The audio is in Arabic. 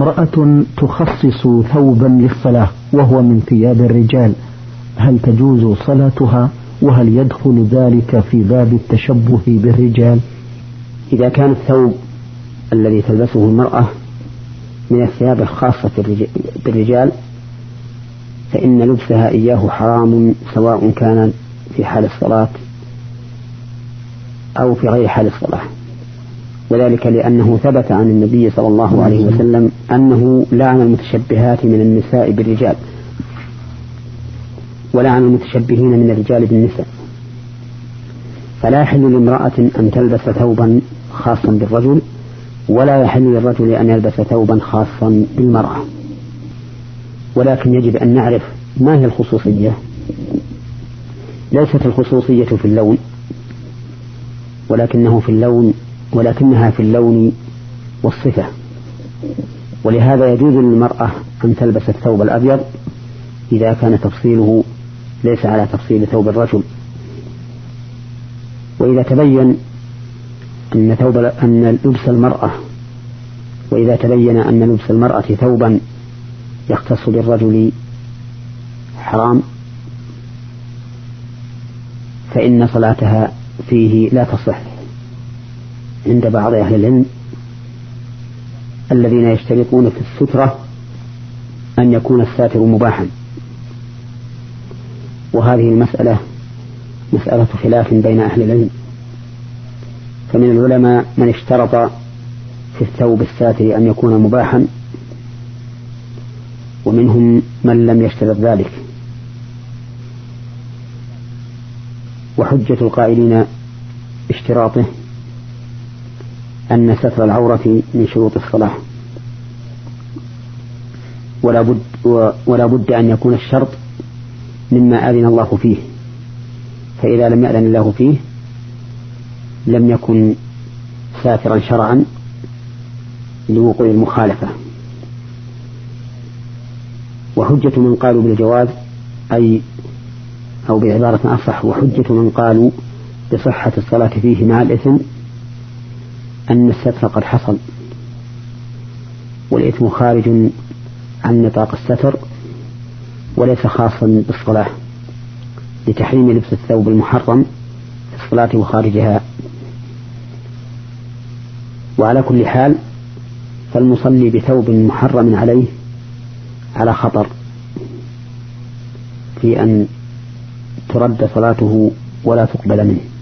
امرأة تخصص ثوبا للصلاة وهو من ثياب الرجال، هل تجوز صلاتها؟ وهل يدخل ذلك في باب التشبه بالرجال؟ إذا كان الثوب الذي تلبسه المرأة من الثياب الخاصة بالرجال فإن لبسها إياه حرام، سواء كان في حال الصلاة أو في غير حال الصلاة، وذلك لأنه ثبت عن النبي صلى الله عليه وسلم أنه لعن المتشبهات من النساء بالرجال، ولعن المتشبهين من الرجال بالنساء. فلا يحل لامرأة أن تلبس ثوبا خاصا بالرجل، ولا يحل للرجل أن يلبس ثوبا خاصا بالمرأة. ولكن يجب أن نعرف ما هي الخصوصية. ليست الخصوصية في اللون، ولكنها في اللون والصفة. ولهذا يجوز للمرأة أن تلبس الثوب الأبيض إذا كان تفصيله ليس على تفصيل ثوب الرجل، وإذا تبين أن لبس المرأة ثوبا يختص بالرجل حرام فإن صلاتها فيه لا تصح عند بعض أهل العلم الذين يشترطون في السترة أن يكون الساتر مباحا. وهذه المسألة مسألة خلاف بين أهل العلم، فمن العلماء من اشترط في الثوب الساتر أن يكون مباحا، ومنهم من لم يشترط ذلك. وحجة القائلين اشتراطه أن ستر العورة من شروط الصلاة، ولا بد أن يكون الشرط مما أذن الله فيه، فإذا لم يأذن الله فيه لم يكن ساترا شرعا لوقوع المخالفة. وحجة من قالوا بالجواز أو بعبارة أصح، وحجة من قالوا بصحة الصلاة فيه مع الإثم أن الستر قد حصل، والإثم خارج عن نطاق الستر وليس خاصا بالصلاة، لتحريم لبس الثوب المحرم في الصلاة وخارجها. وعلى كل حال فالمصلي بثوب محرم عليه على خطر في أن ترد صلاته ولا تقبل منه.